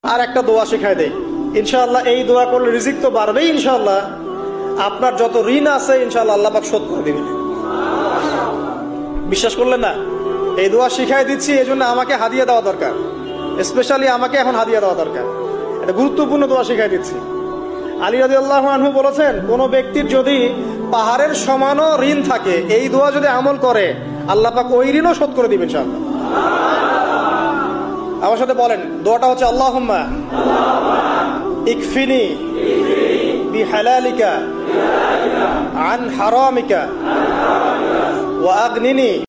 আর একটা দোয়া শেখায় দেই, ইনশাআল্লাহ এই দোয়া করলে রিজিক তো বাড়বেই ইনশাআল্লাহ, আপনার যত ঋণ আছে ইনশাআল্লাহ আল্লাহ পাক শোধ করে দিবেন। বিশ্বাস করলেন না? এই দোয়া শিখাই দিচ্ছি, এই জন্য আমাকে হাদিয়া দেওয়া দরকার, স্পেশালি আমাকে এখন হাদিয়া দেওয়া দরকার। এটা গুরুত্বপূর্ণ দোয়া শিখাই দিচ্ছি। আলী রাদিয়াল্লাহু আনহু বলেছেন, কোন ব্যক্তির যদি পাহাড়ের সমানও ঋণ থাকে, এই দোয়া যদি আমল করে আল্লাহ পাক ওই ঋণও শোধ করে দিবেন ইনশাআল্লাহ। আমার সাথে বলেন, দোয়াটা হচ্ছে আল্লাহুম্মা ইকফিনি বিহালালিকা আন হারামিকা ওয়া আগনিনি